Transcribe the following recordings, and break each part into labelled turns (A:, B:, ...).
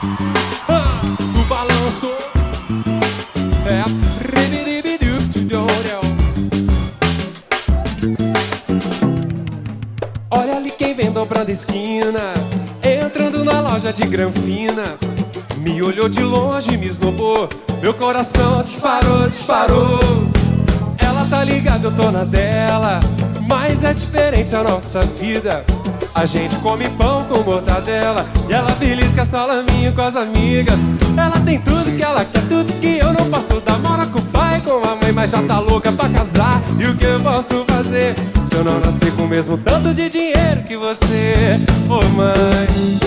A: No balanço. Olha ali quem vem dobrando a esquina, entrando na loja de granfina. Me olhou de longe, me esnobou, meu coração disparou, disparou. Ela tá ligada, eu tô na dela, mas é diferente a nossa vida. A gente come pão com mortadela e ela belisca salaminho com as amigas. Ela tem tudo que ela quer, tudo que eu não posso dar. Mora com o pai, com a mãe, mas já tá louca pra casar. E o que eu posso fazer se eu não nasci com o mesmo tanto de dinheiro que você? Ô mãe,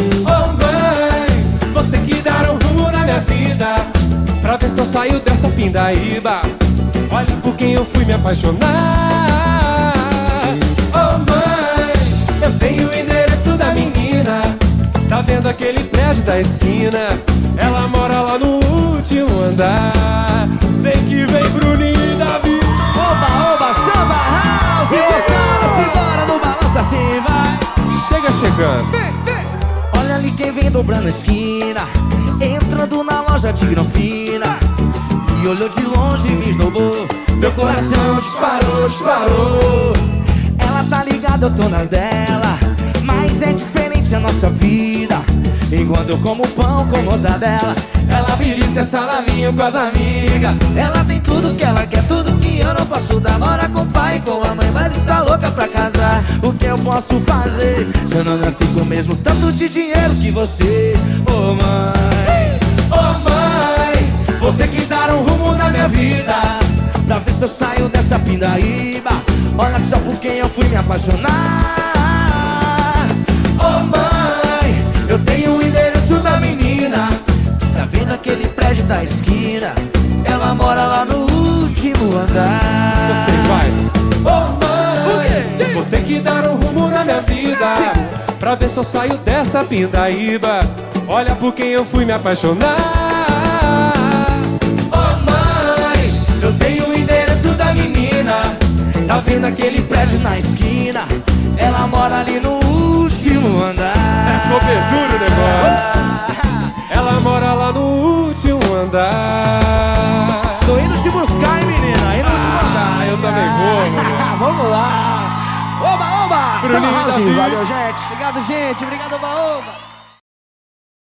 A: vou ter que dar um rumo na minha vida pra ver se eu saio dessa pindaíba. Olha por quem eu fui me apaixonar. Ô mãe, eu tenho o endereço da menina. Tá vendo aquele prédio da esquina? Ela mora lá no último andar. Vem que vem, Bruninho e Davi.
B: Oba, oba, samba house. E você embora no balanço assim, vai.
A: Chega chegando.
B: Vem, vem. Olha ali quem vem dobrando a esquina, entrando na loja de granfina. E olhou de longe e me esnobou, meu coração disparou, disparou. Ela tá ligada, eu tô na dela, mas é diferente a nossa vida. Enquanto eu como pão com mortadela, ela belisca salaminho com as amigas. Ela tem tudo que ela quer, tudo que eu não posso dar. Mora com o pai e com a mãe, mas está louca pra casar. O que eu posso fazer se eu não nasci com o mesmo tanto de dinheiro que você? Ô mãe, vou ter que dar um rumo na minha vida pra ver se eu saio dessa pindaíba. Olha só por quem eu fui me apaixonar. Ô mãe, eu tenho o endereço da menina. Tá vendo aquele prédio da esquina? Ela mora lá no último andar.
A: Vocês vai. Ô mãe, vou ter que dar um rumo na minha vida pra ver se eu saio dessa pindaíba. Olha por quem eu fui me apaixonar.
B: Eu tenho o endereço da menina. Tá vendo aquele prédio na esquina? Ela mora ali no último andar.
A: É cobertura o negócio. Ela mora lá no último andar.
B: Tô indo te buscar, hein, menina? Indo te buscar.
A: Eu também vou, mano.
B: Vamos lá. Oba, oba.
A: Bruninho e Davi.
B: Valeu, gente.
C: Obrigado, gente. Obrigado, Oba, Oba.